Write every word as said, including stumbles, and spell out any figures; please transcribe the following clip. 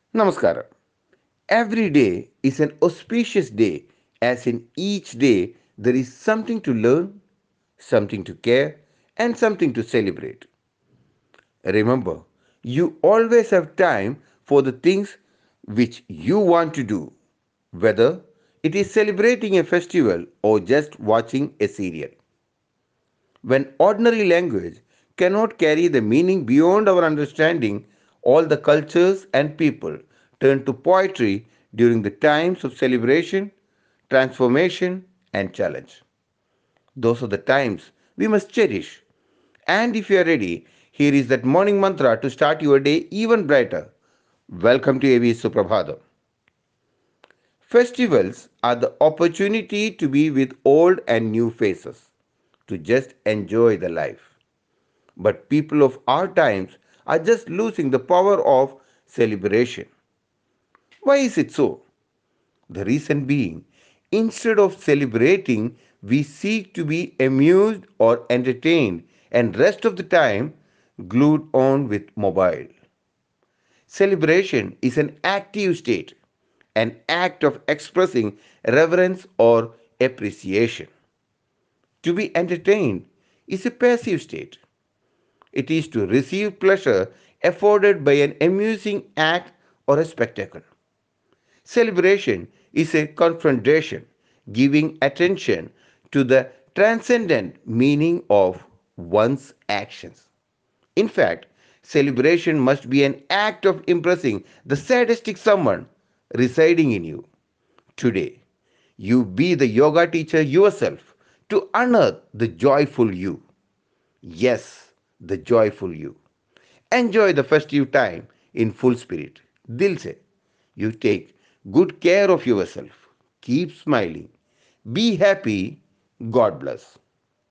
Namaskaram. Every day is an auspicious day, as in each day there is something to learn, something to care, and something to celebrate. Remember, you always have time for the things which you want to do, whether it is celebrating a festival or just watching a serial. When ordinary language cannot carry the meaning beyond our understanding, all the cultures and people turn to poetry during the times of celebration, transformation, and challenge. Those are the times we must cherish. And if you are ready, here is that morning mantra to start your day even brighter. Welcome to A V Suprabhadam. Festivals are the opportunity to be with old and new faces, to just enjoy the life. But people of our times are just losing the power of celebration. Why is it so? The reason being, instead of celebrating, we seek to be amused or entertained and rest of the time glued on with mobile. Celebration is an active state, an act of expressing reverence or appreciation. To be entertained is a passive state. It is to receive pleasure afforded by an amusing act or a spectacle. Celebration is a confrontation, giving attention to the transcendent meaning of one's actions. In fact, celebration must be an act of impressing the sadistic someone residing in you. Today, you be the yoga teacher yourself to unearth the joyful you. Yes, the joyful you. Enjoy the festive time in full spirit. Dil se. You take good care of yourself. Keep smiling. Be happy. God bless.